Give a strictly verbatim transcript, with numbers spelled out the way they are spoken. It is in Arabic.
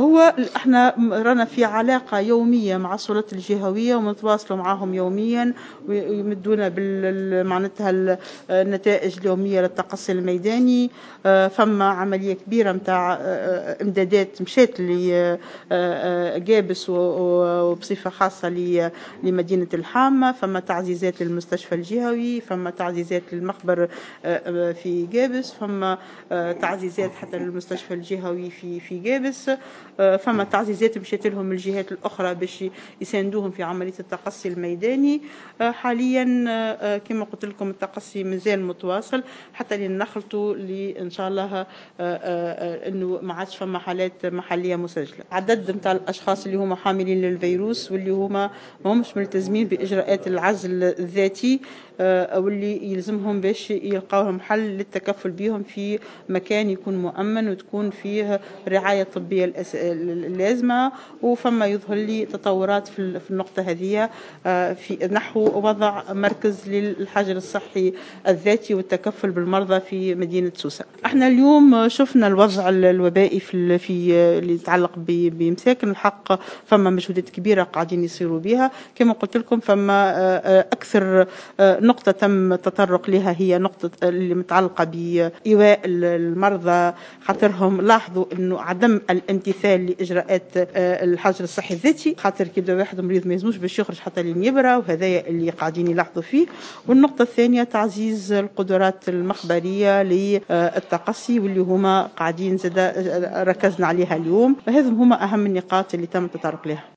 هو ال إحنا م رانا في علاقة يومية مع السلطات الجهوية ونتواصلوا معاهم يوميًا وي ويمدونا بال ال معناتها ال النتائج اليومية للتقصي الميداني. آآ فما عملية كبيرة متاع آآ إمدادات مشات ل آآ آآ جابس و و وبصفة خاصة ل لمدينة الحامة. فما تعزيزات للمستشفى الجهوي، فما تعزيزات للمخبر آآ في جابس، فما آآ تعزيزات حتى للمستشفى الجهوي في في جابس. آآ فما تعزيزات مشات لهم من الجهات الأخرى باش يساندوهم في عملية التقصي الميداني. آآ حاليًا آآ كما قلت لكم التقصي مازال متواصل حتى لين نخلطوا ل إن شاء الله آآ آآ إنه ما عادش فما حالات محلية مسجلة. عدد نتاع الأشخاص اللي هما حاملين للفيروس واللي هما ما همش ملتزمين بإجراءات العزل الذاتي آآ واللي يلزمهم باش يلقاو لهم حل للتكفل بهم في مكان يكون مؤمن وتكون فيه الرعاية الطبية الأس اللازمة. وفما يظهر لي تطورات في ال في النقطة هذية آآ في نحو وضع مركز للحجر الصحي الذاتي والتكفل بالمرضى في مدينة سوسة. إحنا اليوم شفنا الوضع ال الوبائي في ال في اللي يتعلق ب بمساكن الحق. فما مجهودات كبيرة قاعدين يصيروا بها كما قلت لكم. فما آآ أكثر آآ نقطة تم التطرق لها هي نقطة اللي متعلقة بإيواء ال المرضى، خاطرهم لاحظوا إنه عدم الامتثال لإجراءات آآ الحجر الصحي الذاتي، خاطر كي يبدا واحد مريض ما يلزموش باش يخرج حتى لين يبرى، وهذايا اللي قاعدين يلاحظوا فيه. والنقطة الثانية تعزيز القدرات المخبرية للتقصي واللي هما قاعدين زادا ركزنا عليها اليوم. هذم هما أهم النقاط اللي تم التطرق لها.